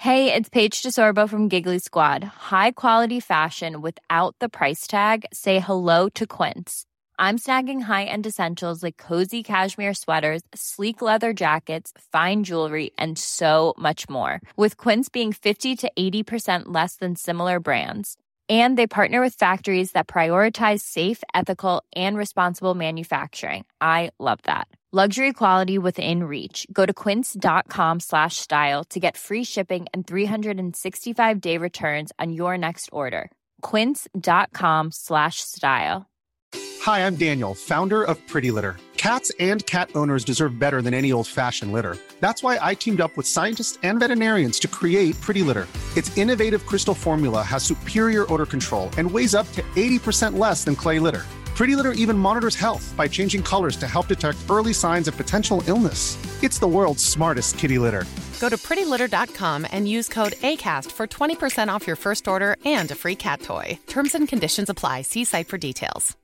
Hey, it's Paige DeSorbo from Giggly Squad. High quality fashion without the price tag. Say hello to Quince. I'm snagging high-end essentials like cozy cashmere sweaters, sleek leather jackets, fine jewelry, and so much more. With Quince being 50 to 80% less than similar brands. And they partner with factories that prioritize safe, ethical, and responsible manufacturing. I love that. Luxury quality within reach. Go to quince.com/style to get free shipping and 365-day returns on your next order. Quince.com/style. Hi, I'm Daniel, founder of Pretty Litter. Cats and cat owners deserve better than any old-fashioned litter. That's why I teamed up with scientists and veterinarians to create Pretty Litter. Its innovative crystal formula has superior odor control and weighs up to 80% less than clay litter. Pretty Litter even monitors health by changing colors to help detect early signs of potential illness. It's the world's smartest kitty litter. Go to prettylitter.com and use code ACAST for 20% off your first order and a free cat toy. Terms and conditions apply. See site for details.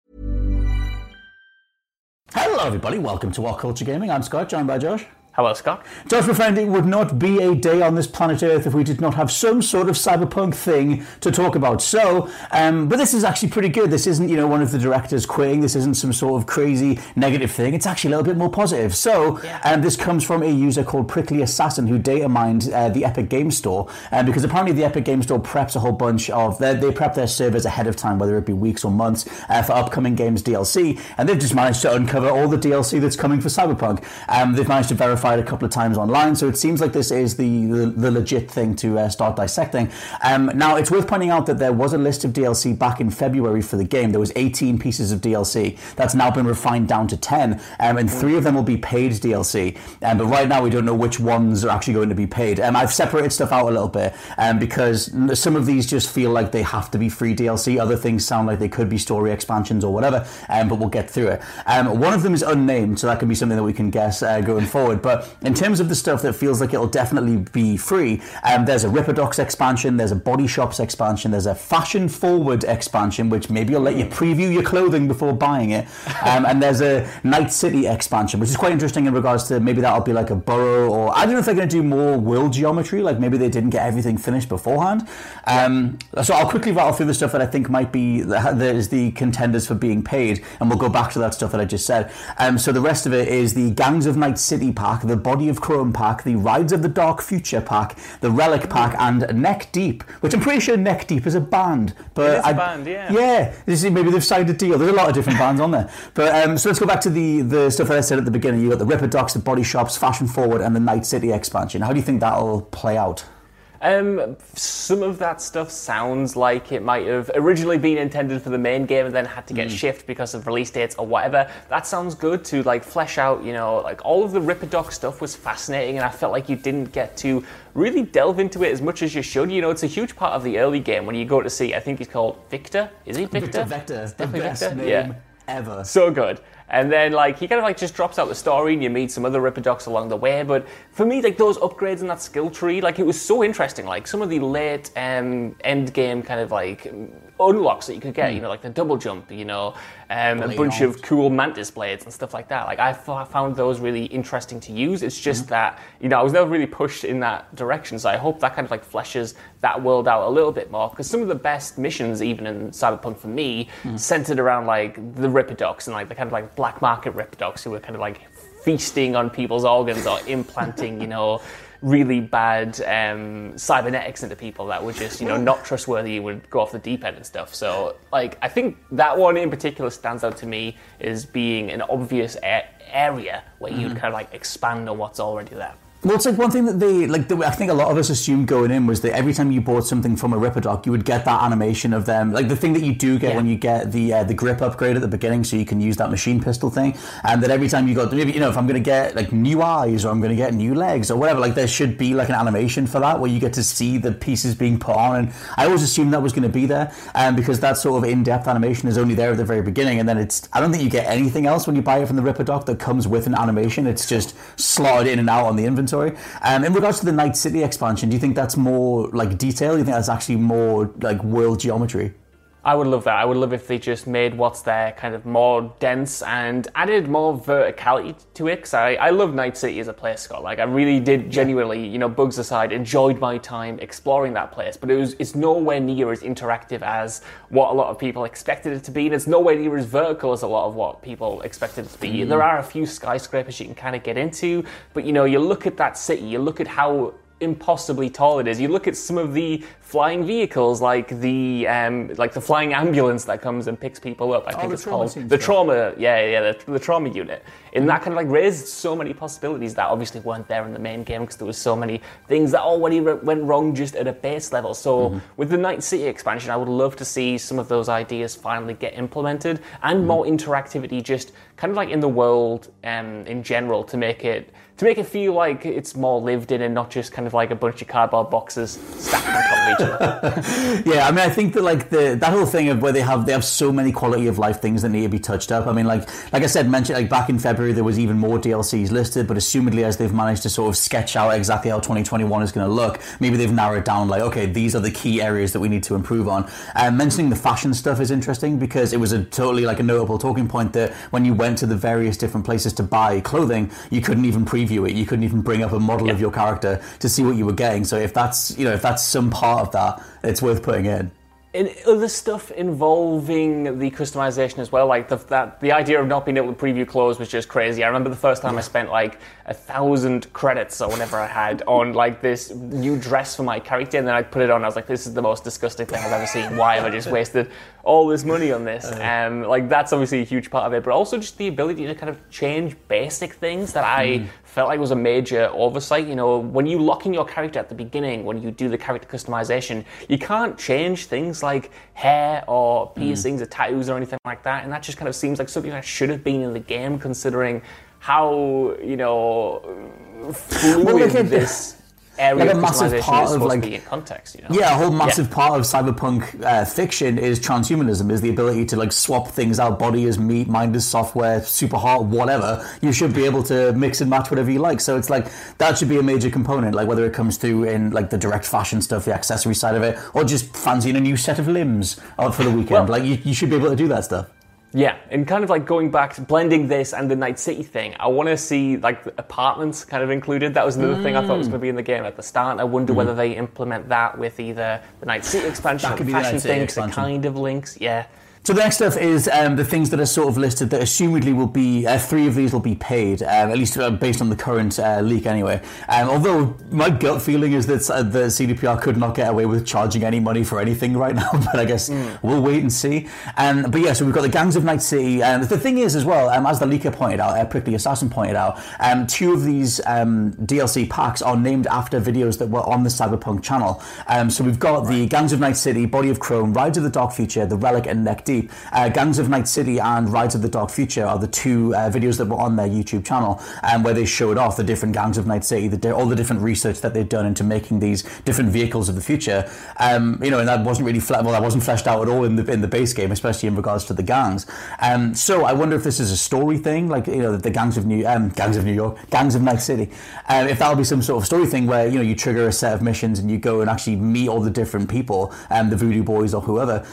Hello everybody, welcome to What Culture Gaming. I'm Scott, joined by Josh. Hello, Scott. Josh, my friend, it would not be a day on this planet Earth if we did not have some sort of cyberpunk thing to talk about. So, but this is actually pretty good. This isn't, one of the directors quitting. This isn't some sort of crazy negative thing. It's actually a little bit more positive. So, this comes from a user called Prickly Assassin who data mined the Epic Games Store, because apparently the Epic Games Store preps a whole bunch of, they prep their servers ahead of time, whether it be weeks or months, for upcoming games DLC, and they've just managed to uncover all the DLC that's coming for Cyberpunk. They've managed to verify it a couple of times online, so it seems like this is the legit thing to start dissecting. Now, it's worth pointing out that there was a list of DLC back in February for the game. There was 18 pieces of DLC. That's now been refined down to 10, and 3 of them will be paid DLC. But right now, we don't know which ones are actually going to be paid. I've separated stuff out a little bit, because some of these just feel like they have to be free DLC. Other things sound like they could be story expansions or whatever, but we'll get through it. One of them is unnamed, so that can be something that we can guess going forward. But in terms of the stuff that feels like it'll definitely be free, there's a Ripperdocs expansion, there's a Body Shops expansion, there's a Fashion Forward expansion, which maybe will let you preview your clothing before buying it, and there's a Night City expansion, which is quite interesting in regards to maybe that'll be like a borough, or I don't know if they're going to do more world geometry, like maybe they didn't get everything finished beforehand. So I'll quickly rattle through the stuff that I think might be there's the contenders for being paid, and we'll go back to that stuff that I just said. So the rest of it is the Gangs of Night City pack, the Body of Chrome pack, the Rides of the Dark Future pack, the Relic pack, and Neck Deep, which I'm pretty sure Neck Deep is a band. But it is a band, yeah. Yeah, maybe they've signed a deal. There's a lot of different bands on there. But so let's go back to the stuff that I said at the beginning. You've got the Ripperdocs, the Body Shops, Fashion Forward, and the Night City expansion. How do you think that'll play out? Some of that stuff sounds like it might have originally been intended for the main game and then had to get shifted because of release dates or whatever. That sounds good to flesh out, like all of the Ripperdoc stuff was fascinating, and I felt like you didn't get to really delve into it as much as you should. It's a huge part of the early game when you go to see, I think he's called Victor. Is he Victor? Victor. Definitely the best Victor. name ever. So good. And then he kind of just drops out the story and you meet some other Ripperdocs along the way. But for me, those upgrades in that skill tree, it was so interesting. Some of the late end game kind of unlocks that you could get, like the double jump, a bunch of cool mantis blades and stuff like that. I found those really interesting to use. It's just that, I was never really pushed in that direction. So I hope that kind of fleshes that world out a little bit more. Because some of the best missions, even in Cyberpunk for me, centered around the Ripperdocs and the kind of black market Ripperdocs who were kind of feasting on people's organs or implanting, really bad cybernetics into people that were just, not trustworthy, would go off the deep end and stuff. So, I think that one in particular stands out to me as being an obvious area where you'd kind of expand on what's already there. Well, it's one thing that I think a lot of us assumed going in was that every time you bought something from a Ripperdoc, you would get that animation of them, the thing that you do get when you get the grip upgrade at the beginning, so you can use that machine pistol thing, and that every time you got, maybe, if I'm going to get new eyes or I'm going to get new legs or whatever, there should be an animation for that where you get to see the pieces being put on, and I always assumed that was going to be there, because that sort of in-depth animation is only there at the very beginning, and then I don't think you get anything else when you buy it from the Ripperdoc that comes with an animation. It's just slotted in and out on the inventory. In regards to the Night City expansion, do you think that's more detail? Do you think that's actually more world geometry? I would love that. I would love if they just made what's there kind of more dense and added more verticality to it. Because I love Night City as a place, Scott. Like, I really did genuinely, you know, bugs aside, enjoyed my time exploring that place. But it's nowhere near as interactive as what a lot of people expected it to be. And it's nowhere near as vertical as a lot of what people expected it to be. There are a few skyscrapers you can kind of get into. But, you know, you look at that city, you look at how impossibly tall it is. You look at some of the flying vehicles, like the flying ambulance that comes and picks people up. I think it's called the trauma. The trauma unit. And that kind of like raised so many possibilities that obviously weren't there in the main game because there was so many things that already went wrong just at a base level. So with the Night City expansion, I would love to see some of those ideas finally get implemented and more interactivity, just kind of like in the world in general, to make it feel like it's more lived in and not just kind of like a bunch of cardboard boxes stacked on top of each other. Yeah, I mean, I think that like that whole thing of where they have so many quality of life things that need to be touched up. I mean, like I said, mentioned like back in February there was even more DLCs listed, but assumedly as they've managed to sort of sketch out exactly how 2021 is going to look, maybe they've narrowed down like, okay, these are the key areas that we need to improve on. Mentioning the fashion stuff is interesting because it was a totally like a notable talking point that when you went to the various different places to buy clothing, you couldn't even preview it. You couldn't even bring up a model of your character to see what you were getting. So if that's some part of that, it's worth putting in. And other stuff involving the customization as well, like the idea of not being able to preview clothes was just crazy. I remember the first time I spent like 1,000 credits or whatever I had on like this new dress for my character, and then I put it on. I was like, this is the most disgusting thing I've ever seen. Why have I just wasted all this money on this? Like that's obviously a huge part of it, but also just the ability to kind of change basic things that I felt like was a major oversight. You know, when you lock in your character at the beginning, when you do the character customization, you can't change things like hair or piercings or tattoos or anything like that, and that just kind of seems like something that should have been in the game, considering how, you know, fluid this area like a of massive customization part is of supposed like to be in context, you know? Yeah, a whole massive part of cyberpunk fiction is transhumanism, is the ability to like swap things out. Body as meat, mind as software, super heart, whatever. You should be able to mix and match whatever you like. So it's like that should be a major component, like whether it comes through in like the direct fashion stuff, the accessory side of it, or just fancying a new set of limbs out for the weekend. Like you should be able to do that stuff. Yeah, and kind of like going back, blending this and the Night City thing, I want to see like apartments kind of included. That was another thing I thought was going to be in the game at the start. I wonder whether they implement that with either the Night City expansion or the fashion thing, because it kind of links. Yeah. So the next stuff is the things that are sort of listed that assumedly will be, 3 of these will be paid, at least based on the current leak anyway. Although my gut feeling is that the CDPR could not get away with charging any money for anything right now, but I guess we'll wait and see. But yeah, so we've got the Gangs of Night City. The thing is as well, as the leaker pointed out, Prickly Assassin pointed out, 2 of these DLC packs are named after videos that were on the Cyberpunk channel. So we've got the Gangs of Night City, Body of Chrome, Rides of the Dark Future, The Relic, and Neck Deep. Gangs of Night City and Rides of the Dark Future are the 2 videos that were on their YouTube channel, where they showed off the different Gangs of Night City, all the different research that they've done into making these different vehicles of the future. And that wasn't really that wasn't fleshed out at all in the base game, especially in regards to the gangs. So I wonder if this is a story thing, like the Gangs of New York, Gangs of Night City. If that'll be some sort of story thing where you trigger a set of missions and you go and actually meet all the different people, the Voodoo Boys or whoever.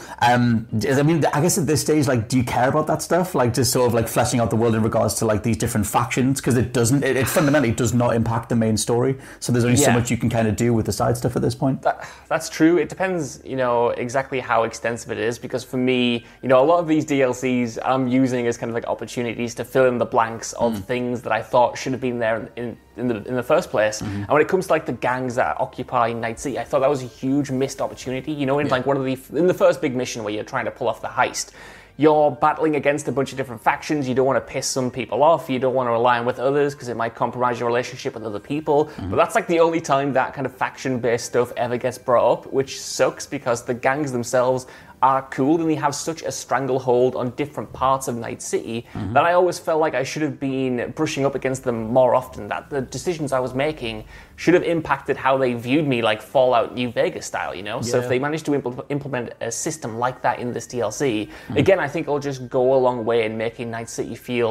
I guess at this stage, like, do you care about that stuff? Like, just sort of like fleshing out the world in regards to like these different factions, because it fundamentally does not impact the main story. So there's only so much you can kind of do with the side stuff at this point. That's true. It depends, exactly how extensive it is. Because for me, a lot of these DLCs I'm using as kind of like opportunities to fill in the blanks of things that I thought should have been there in the first place. And when it comes to like the gangs that occupy Night City, I thought that was a huge missed opportunity. Like in the first big mission where you're trying to pull off the heist, you're battling against a bunch of different factions. You don't want to piss some people off. You don't want to align with others because it might compromise your relationship with other people. But that's like the only time that kind of faction-based stuff ever gets brought up, which sucks because the gangs themselves are cool and they have such a stranglehold on different parts of Night City that I always felt like I should have been brushing up against them more often, that the decisions I was making should have impacted how they viewed me, like Fallout New Vegas style, So if they managed to implement a system like that in this DLC, again, I think it'll just go a long way in making Night City feel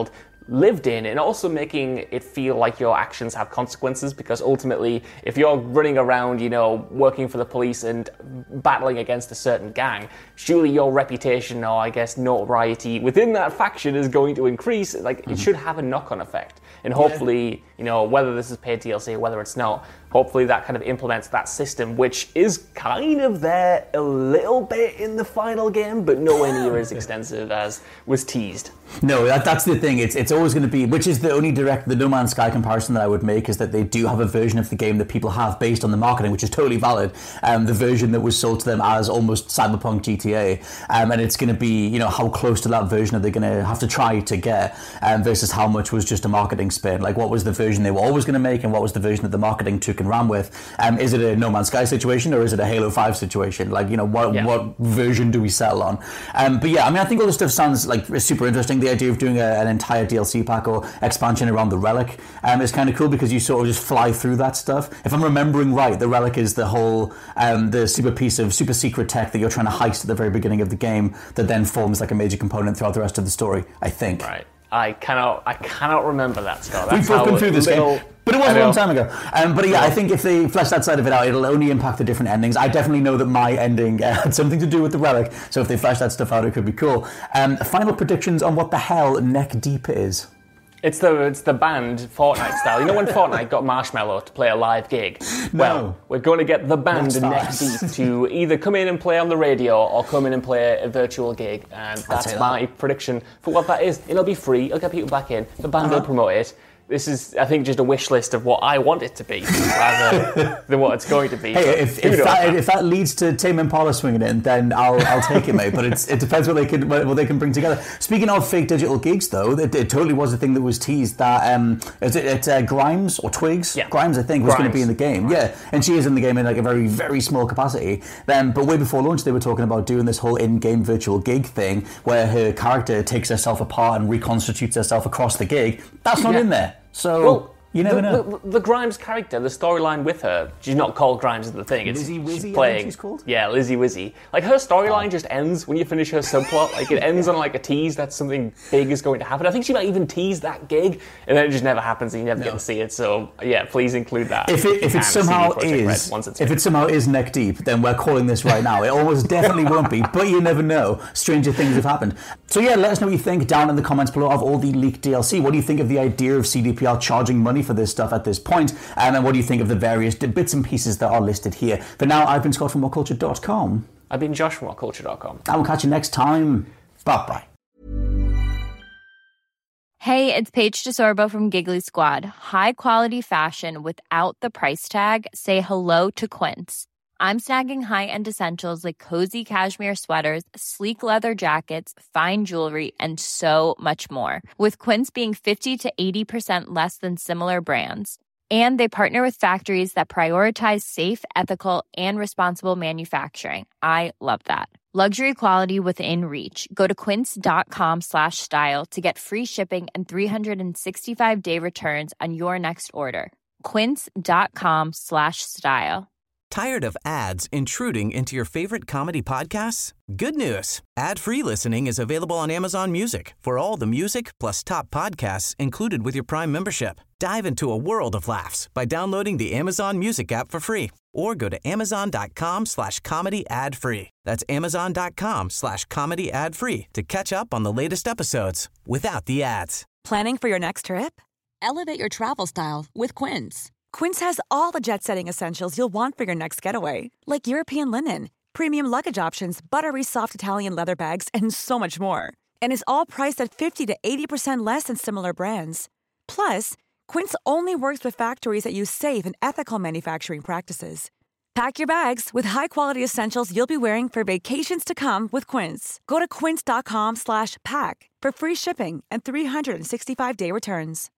lived in, and also making it feel like your actions have consequences, because ultimately, if you're running around, working for the police and battling against a certain gang, surely your reputation, or I guess notoriety within that faction is going to increase. It should have a knock-on effect. And hopefully, whether this is paid DLC or whether it's not, hopefully that kind of implements that system, which is kind of there a little bit in the final game, but nowhere near as extensive as was teased. No, that's the thing. It's always going to be, which is the only the No Man's Sky comparison that I would make, is that they do have a version of the game that people have based on the marketing, which is totally valid. The version that was sold to them as almost Cyberpunk GTA, and it's going to be, how close to that version are they going to have to try to get, versus how much was just a marketing spin. Like, what was the version they were always going to make, and what was the version that the marketing took and ran with? Is it a No Man's Sky situation, or is it a Halo 5 situation? What version do we settle on? But yeah, I think all this stuff sounds like super interesting. The idea of doing an entire DLC pack or expansion around the Relic is kind of cool, because you sort of just fly through that stuff. If I'm remembering right, the Relic is the whole the super piece of super secret tech that you're trying to heist at the very beginning of the game that then forms like a major component throughout the rest of the story, I think. Right. I cannot remember that, Scott. We've both been through this game. But it was a long time ago. But yeah, I think if they flesh that side of it out, it'll only impact the different endings. I definitely know that my ending had something to do with the Relic, so if they flesh that stuff out, it could be cool. Final predictions on what the hell Neck Deep is. It's the band Fortnite style. You know when Fortnite got Marshmello to play a live gig? No. Well, we're going to get the band Neck Deep to either come in and play on the radio or come in and play a virtual gig, and that's my prediction for what that is. It'll be free. It'll get people back in. The band will promote it. This is, I think, just a wish list of what I want it to be, rather than what it's going to be. Hey, if that leads to Tame Impala swinging in, then I'll take it, mate. But it depends what they can bring together. Speaking of fake digital gigs, though, it totally was a thing that was teased. That it's Grimes or Twigs. Yeah. Grimes, I think, was going to be in the game. Yeah, and she is in the game in like a very, very small capacity. But way before launch, they were talking about doing this whole in-game virtual gig thing, where her character takes herself apart and reconstitutes herself across the gig. That's not in there. So, you never know. The Grimes character, the storyline with her, she's not called Grimes in the thing. It's Lizzie Wizzy, playing. I think she's called? Yeah, Lizzie Wizzy. Like, her storyline just ends when you finish her subplot. Like, it ends on, like, a tease that something big is going to happen. I think she might even tease that gig, and then it just never happens, and you never get to see it. So, yeah, please include that. If it somehow is Neck Deep, then we're calling this right now. It almost definitely won't be, but you never know. Stranger things have happened. So, yeah, let us know what you think down in the comments below of all the leaked DLC. What do you think of the idea of CDPR charging money for this stuff at this point? And what do you think of the various bits and pieces that are listed here? For now, I've been Scott from WhatCulture.com. I've been Josh from WhatCulture.com. I will catch you next time. Bye-bye. Hey, it's Paige DeSorbo from Giggly Squad. High quality fashion without the price tag. Say hello to Quince. I'm snagging high-end essentials like cozy cashmere sweaters, sleek leather jackets, fine jewelry, and so much more. With Quince being 50 to 80% less than similar brands. And they partner with factories that prioritize safe, ethical, and responsible manufacturing. I love that. Luxury quality within reach. Go to quince.com/style to get free shipping and 365-day returns on your next order. Quince.com/style. Tired of ads intruding into your favorite comedy podcasts? Good news. Ad-free listening is available on Amazon Music for all the music plus top podcasts included with your Prime membership. Dive into a world of laughs by downloading the Amazon Music app for free or go to amazon.com/comedy ad-free. That's amazon.com/comedy ad-free to catch up on the latest episodes without the ads. Planning for your next trip? Elevate your travel style with Quince. Quince has all the jet-setting essentials you'll want for your next getaway, like European linen, premium luggage options, buttery soft Italian leather bags, and so much more. And is all priced at 50 to 80% less than similar brands. Plus, Quince only works with factories that use safe and ethical manufacturing practices. Pack your bags with high-quality essentials you'll be wearing for vacations to come with Quince. Go to quince.com/pack for free shipping and 365-day returns.